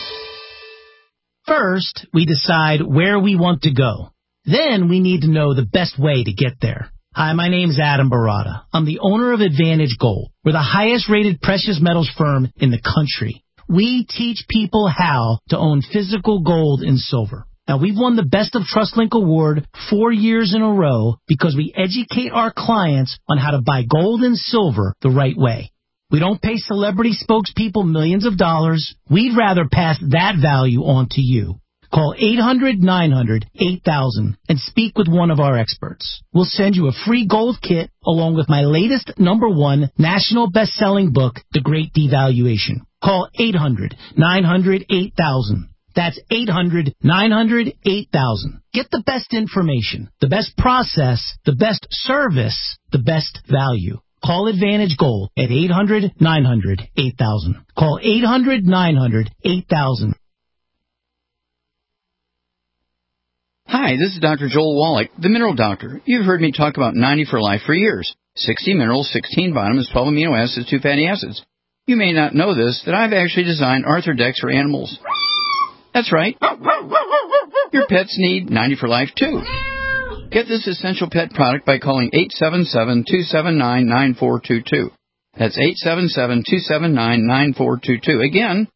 First, we decide where we want to go. Then we need to know the best way to get there. Hi, my name's Adam Barada. I'm the owner of Advantage Gold. We're the highest rated precious metals firm in the country. We teach people how to own physical gold and silver. Now, we've won the Best of TrustLink Award 4 years in a row because we educate our clients on how to buy gold and silver the right way. We don't pay celebrity spokespeople millions of dollars. We'd rather pass that value on to you. Call 800-900-8000 and speak with one of our experts. We'll send you a free gold kit along with my latest #1 national best-selling book, The Great Devaluation. Call 800-900-8000. That's 800-900-8000. Get the best information, the best process, the best service, the best value. Call Advantage Gold at 800-900-8000. Call 800-900-8000. Hi, this is Dr. Joel Wallach, the Mineral Doctor. You've heard me talk about 90 for Life for years. 60 minerals, 16 vitamins, 12 amino acids, 2 fatty acids. You may not know this, that I've actually designed Arthrodex for animals. That's right. Your pets need 90 for Life, too. Get this essential pet product by calling 877-279-9422. That's 877-279-9422. Again,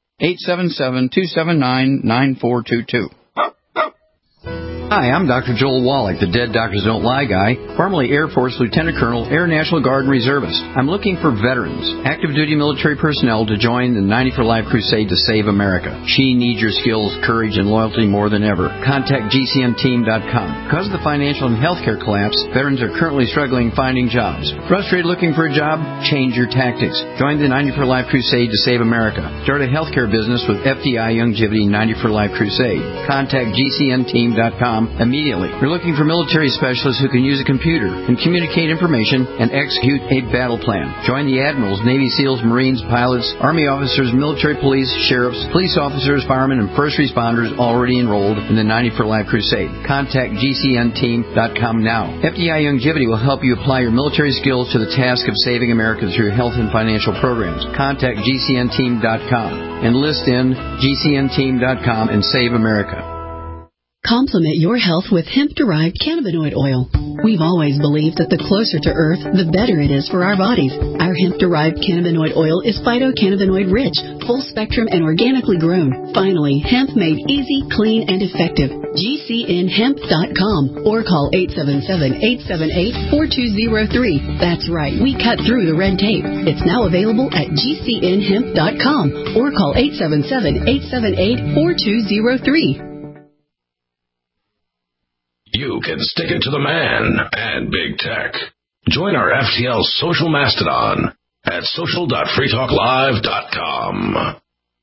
877-279-9422. Hi, I'm Dr. Joel Wallach, the Dead Doctors Don't Lie guy, formerly Air Force Lieutenant Colonel, Air National Guard and Reservist. I'm looking for veterans, active duty military personnel to join the 90 for Life crusade to save America. She needs your skills, courage, and loyalty more than ever. Contact GCNteam.com. Because of the financial and healthcare collapse, veterans are currently struggling finding jobs. Frustrated looking for a job? Change your tactics. Join the 90 for Life crusade to save America. Start a healthcare business with FDI Youngevity 90 for Life crusade. Contact GCNteam.com immediately. We're looking for military specialists who can use a computer and communicate information and execute a battle plan. Join the admirals, Navy SEALs, Marines, pilots, Army officers, military police, sheriffs, police officers, firemen, and first responders already enrolled in the 90 for Life crusade. Contact GCNteam.com now. FDI Youngevity will help you apply your military skills to the task of saving America through health and financial programs. Contact GCNteam.com. Enlist in GCNteam.com and save America. Complement your health with hemp-derived cannabinoid oil. We've always believed that the closer to Earth, the better it is for our bodies. Our hemp-derived cannabinoid oil is phytocannabinoid-rich, full-spectrum, and organically grown. Finally, hemp made easy, clean, and effective. GCNhemp.com or call 877-878-4203. That's right, we cut through the red tape. It's now available at GCNhemp.com or call 877-878-4203. You can stick it to the man and big tech. Join our FTL social mastodon at social.freetalklive.com.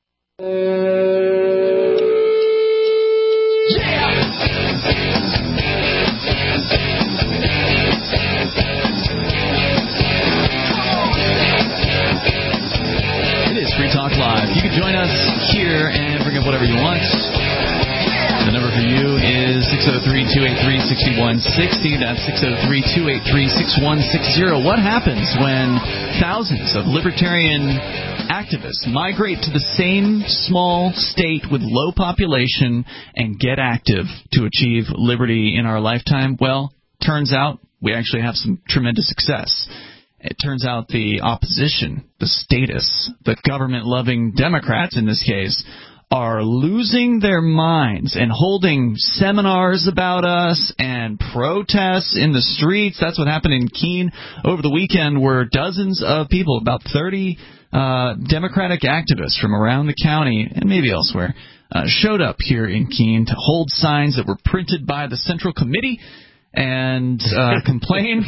It is Free Talk Live. You can join us here and bring up whatever you want. The number for you is 603-283-6160. That's 603-283-6160. What happens when thousands of libertarian activists migrate to the same small state with low population and get active to achieve liberty in our lifetime? Well, turns out we actually have some tremendous success. It turns out the opposition, the statists, the government-loving Democrats in this case, are losing their minds and holding seminars about us and protests in the streets. That's what happened in Keene over the weekend, where dozens of people, about 30 Democratic activists from around the county and maybe elsewhere, showed up here in Keene to hold signs that were printed by the Central Committee and complain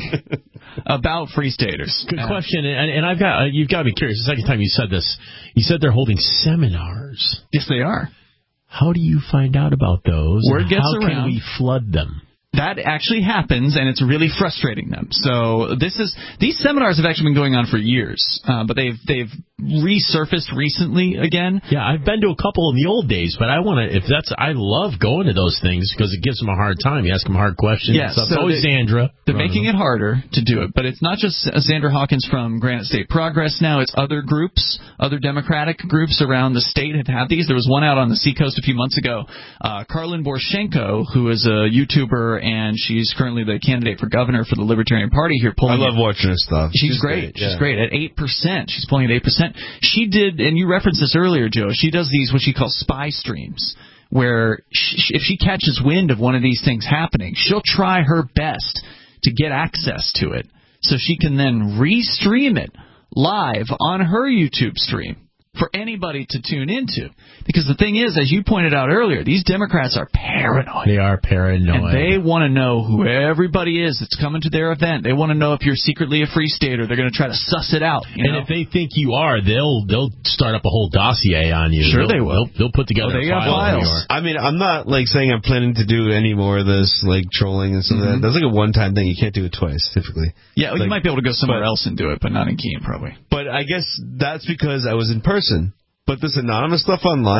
about Free Staters. Good question, and you've got to be curious. The second time you said this, you said they're holding seminars. Yes, they are. How do you find out about those? Word gets around. How can we flood them? That actually happens, and it's really frustrating them. So these seminars have actually been going on for years, but they've resurfaced recently again. Yeah, I've been to a couple in the old days, but I love going to those things because it gives them a hard time. You ask them hard questions. Yeah, so always Zandra. They're making it harder to do it, but it's not just Zandra Hawkins from Granite State Progress now. It's other groups, other Democratic groups around the state have had these. There was one out on the Seacoast a few months ago. Karlin Borshenko, who is a YouTuber, and she's currently the candidate for governor for the Libertarian Party here. I love watching her stuff. She's great. She's great. At 8%. She's pulling at 8%. She did, and you referenced this earlier, Joe, she does these, what she calls spy streams, where if she catches wind of one of these things happening, she'll try her best to get access to it so she can then re-stream it live on her YouTube stream for anybody to tune into. Because the thing is, as you pointed out earlier, these Democrats are paranoid. They are paranoid. And they want to know who everybody is that's coming to their event. They want to know if you're secretly a Free Stater. They're going to try to suss it out. And if they think you are, they'll start up a whole dossier on you. Sure they will. They'll put together they got files. I mean, I'm not saying I'm planning to do any more of this trolling and stuff. Mm-hmm. That's like a one-time thing. You can't do it twice, typically. Yeah, you might be able to go somewhere else and do it, but not in Keene, probably. But I guess that's because I was in person. But this anonymous stuff online,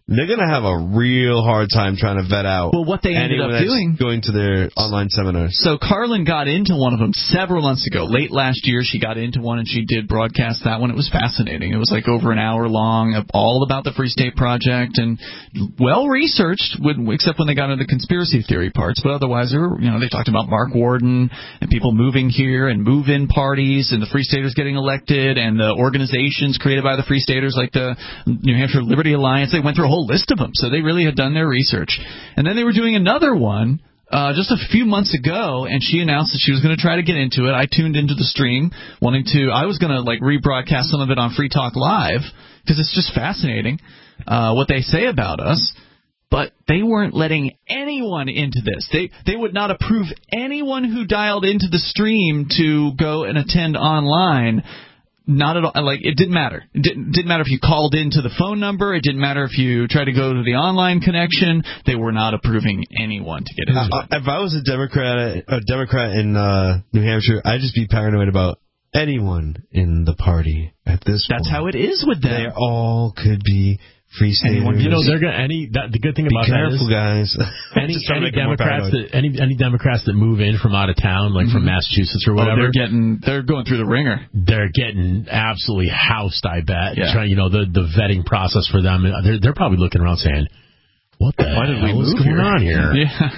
they're going to have a real hard time trying to vet out what they ended anyone up that's doing. going to their online seminars. So Carlin got into one of them several months ago. Late last year, she got into one, and she did broadcast that one. It was fascinating. It was like over an hour long, all about the Free State Project, and well-researched, except when they got into the conspiracy theory parts. But otherwise, they talked about Mark Warden and people moving here and move-in parties and the Free Staters getting elected and the organizations created by the Free Staters like the New Hampshire Liberty Alliance. They went through a whole list of them, so they really had done their research. And then they were doing another one just a few months ago, and she announced that she was going to try to get into it. I tuned into the stream, I was going to rebroadcast some of it on Free Talk Live because it's just fascinating what they say about us. But they weren't letting anyone into this. They would not approve anyone who dialed into the stream to go and attend online. Not at all. Like, it didn't matter. It didn't matter if you called into the phone number. It didn't matter if you tried to go to the online connection. They were not approving anyone to get into it. If I was a Democrat in New Hampshire, I'd just be paranoid about anyone in the party at this point. That's how it is with them. They all could be Free Staters. They're gonna. The good thing about that is, guys. any Democrats that move in from out of town, like from Massachusetts or whatever, they're going through the ringer. They're getting absolutely housed. I bet. Yeah. The vetting process for them. They're probably looking around saying, "What the hell is going on here?" Yeah.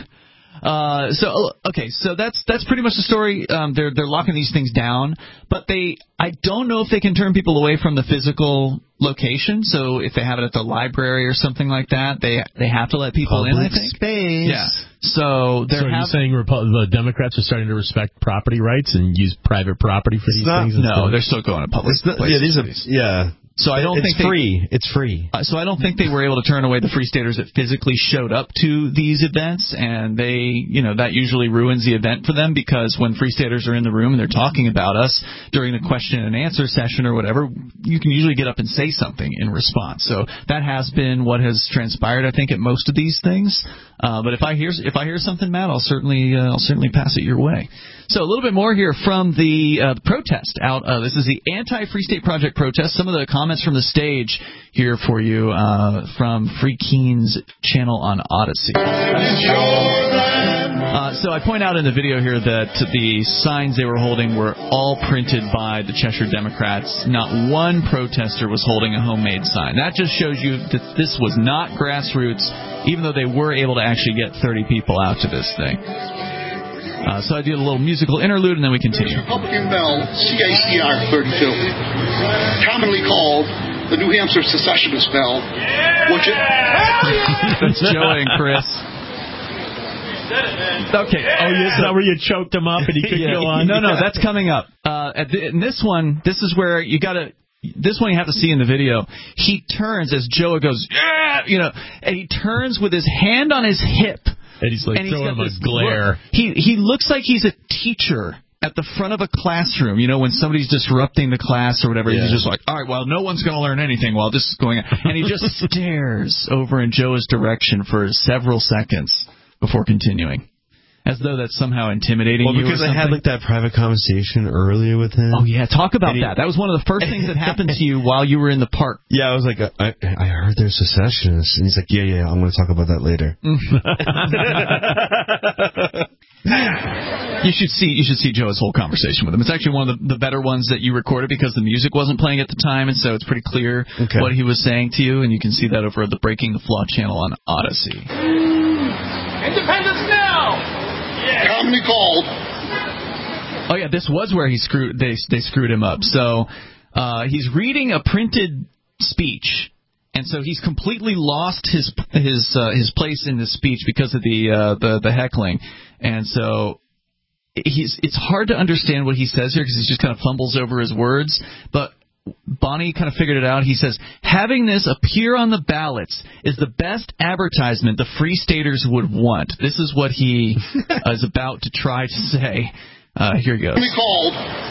So that's pretty much the story. They're locking these things down, but I don't know if they can turn people away from the physical location. So if they have it at the library or something like that, they have to let people in, I think. Space. Yeah. So you're saying the Democrats are starting to respect property rights and use private property for these things? No, they're still going to public places. So I don't think it's free. So I don't think they were able to turn away the Free Staters that physically showed up to these events, and that usually ruins the event for them, because when Free Staters are in the room and they're talking about us during the question and answer session or whatever, you can usually get up and say something in response. So that has been what has transpired, I think, at most of these things. But if I hear something, Matt, I'll certainly pass it your way. So a little bit more here from the protest out. This is the Anti-Free State Project protest. Some of the comments from the stage here for you from Free Keen's channel on Odyssey. So I point out in the video here that the signs they were holding were all printed by the Cheshire Democrats. Not one protester was holding a homemade sign. That just shows you that this was not grassroots, even though they were able to actually get 30 people out to this thing. So I did a little musical interlude, and then we continue. Republican Bell, CACR 32, commonly called the New Hampshire Secessionist Bell, which That's Joe and Chris. Okay. Oh, is that where you choked him up and he couldn't go on? No, that's coming up. In this one, this is where you got to. This one you have to see in the video. He turns as Joe goes, and he turns with his hand on his hip. And he's like throwing him a glare. He looks like he's a teacher at the front of a classroom, when somebody's disrupting the class or whatever. Yeah. He's just like, all right, well, no one's going to learn anything while this is going on. And he just stares over in Joe's direction for several seconds before continuing. As though that's somehow intimidating you or something. Well, because I had that private conversation earlier with him. Oh, yeah. Talk about that. That was one of the first things that happened to you while you were in the park. Yeah, I was like, I heard they're secessionists. And he's like, yeah, I'm going to talk about that later. You should see Joe's whole conversation with him. It's actually one of the better ones that you recorded because the music wasn't playing at the time, and so it's pretty clear what he was saying to you, and you can see that over at the Breaking the Flaw channel on Odyssey. Independence now! Commonly called. Oh yeah, this was where they screwed him up. So he's reading a printed speech, and so he's completely lost his place in the speech because of the heckling, and so it's hard to understand what he says here because he just kind of fumbles over his words, but Bonnie kind of figured it out. He says, having this appear on the ballots is the best advertisement the Free Staters would want. This is what he is about to try to say. Here he goes. Called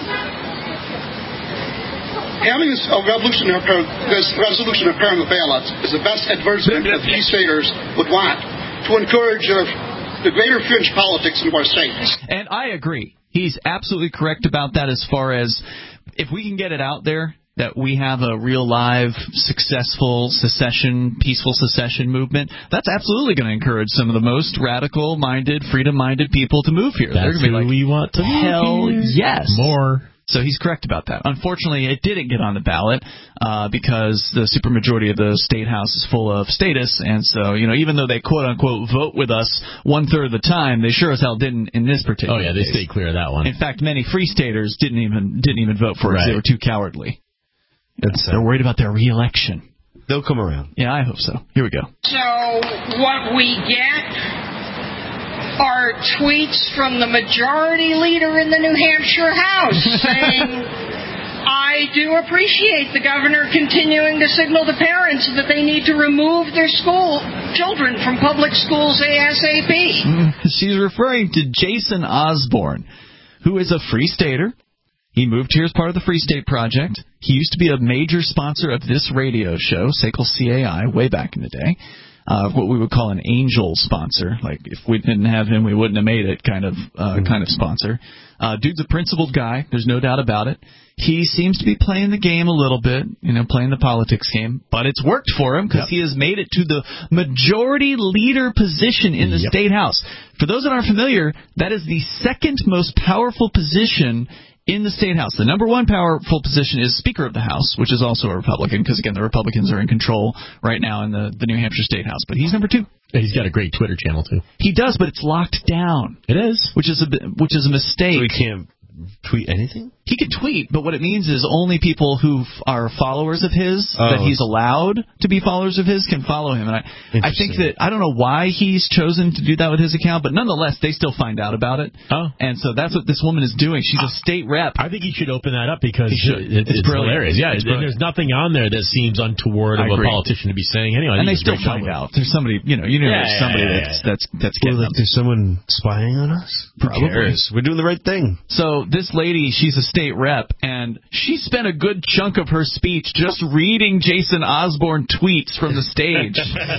having this resolution appear on the ballots is the best advertisement that the Free Staters would want to encourage the greater fringe politics in our states. And I agree. He's absolutely correct about that as far as if we can get it out there that we have a real live, successful peaceful secession movement, that's absolutely going to encourage some of the most radical-minded, freedom-minded people to move here. That's They're going to be like, we want to hell move here. yes. More. So he's correct about that. Unfortunately, it didn't get on the ballot because the supermajority of the state house is full of statists, and so even though they quote unquote vote with us 1/3 of the time, they sure as hell didn't in this particular. Oh yeah, they case. stayed clear of that one. In fact, many free staters didn't even vote for it because they were too cowardly. They're worried about their re-election. They'll come around. Yeah, I hope so. Here we go. So what we get are tweets from the majority leader in the New Hampshire House saying, I do appreciate the governor continuing to signal to parents that they need to remove their school children from public schools ASAP. She's referring to Jason Osborne, who is a free stater. He moved here as part of the Free State Project. He used to be a major sponsor of this radio show, SACL CAI, way back in the day. What we would call an angel sponsor, like if we didn't have him, we wouldn't have made it kind of sponsor. Dude's a principled guy. There's no doubt about it. He seems to be playing the game a little bit, playing the politics game, but it's worked for him because he has made it to the majority leader position in the state house. For those that aren't familiar, that is the second most powerful position in the state house. The number one powerful position is Speaker of the House, which is also a Republican, because, again, the Republicans are in control right now in the New Hampshire State House. But he's number 2. And he's got a great Twitter channel, too. He does, but it's locked down. It is. Which is a mistake. So he can't tweet anything? He can tweet, but what it means is only people who are followers of his, that he's allowed to be followers of his, can follow him. And I think that, I don't know why he's chosen to do that with his account, but nonetheless, they still find out about it. Oh. And so that's what this woman is doing. She's a state rep. I think he should open that up because it's hilarious. Yeah, there's nothing on there that seems untoward of a politician to be saying anyway. And they still find out. There's somebody, there's somebody that's getting them. There's someone spying on us? Probably. Who cares? We're doing the right thing. So this lady, she's a state rep, and she spent a good chunk of her speech just reading Jason Osborne tweets from the stage.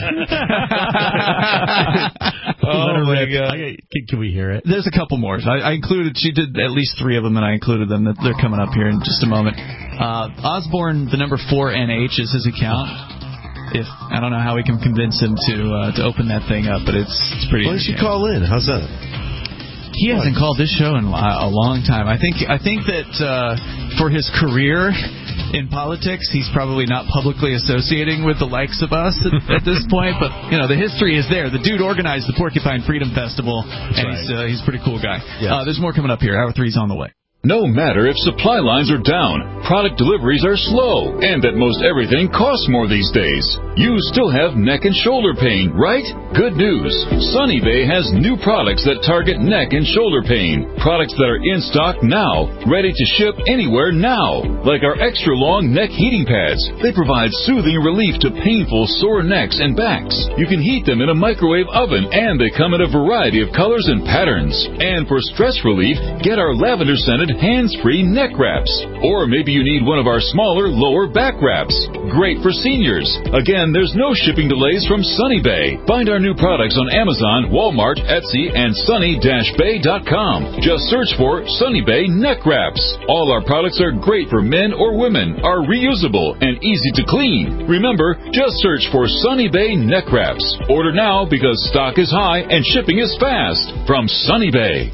Oh my God! Can we hear it? There's a couple more. I included. She did at least 3 of them, and I included them. They're coming up here in just a moment. Osborne, the number 4NH is his account. I don't know how we can convince him to open that thing up, but it's pretty. Why don't you call in? How's that? He hasn't called this show in a long time. I think that for his career in politics, he's probably not publicly associating with the likes of us at this point. But the history is there. The dude organized the Porcupine Freedom Festival, and he's a pretty cool guy. Yes. There's more coming up here. Hour 3's on the way. No matter if supply lines are down, product deliveries are slow, and that most everything costs more these days, you still have neck and shoulder pain, right? Good news. Sunny Bay has new products that target neck and shoulder pain. Products that are in stock now, ready to ship anywhere now. Like our extra long neck heating pads. They provide soothing relief to painful sore necks and backs. You can heat them in a microwave oven, and they come in a variety of colors and patterns. And for stress relief, get our lavender scented hands-free neck wraps. Or maybe you need one of our smaller lower back wraps. Great for seniors. Again, there's no shipping delays from Sunny Bay. Find our new products on Amazon, Walmart, Etsy, and sunny-bay.com. Just search for Sunny Bay neck wraps. All our products are great for men or women, are reusable, and easy to clean. Remember, just search for Sunny Bay neck wraps. Order now because stock is high and shipping is fast. From Sunny Bay.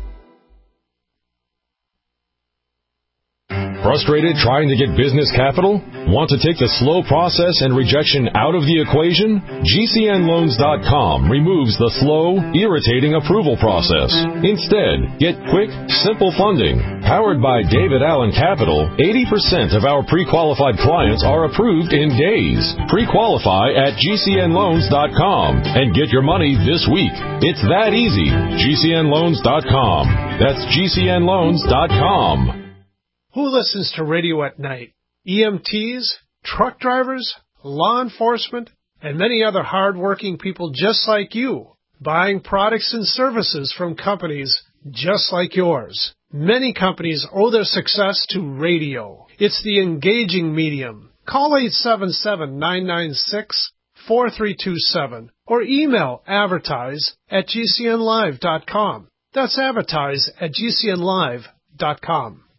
Frustrated trying to get business capital? Want to take the slow process and rejection out of the equation? GCNloans.com removes the slow, irritating approval process. Instead, get quick, simple funding. Powered by David Allen Capital, 80% of our pre-qualified clients are approved in days. Pre-qualify at GCNloans.com and get your money this week. It's that easy. GCNloans.com. That's GCNloans.com. Who listens to radio at night? EMTs, truck drivers, law enforcement, and many other hard-working people just like you, buying products and services from companies just like yours. Many companies owe their success to radio. It's the engaging medium. Call 877-996-4327 or email advertise@gcnlive.com. That's advertise@gcnlive.com.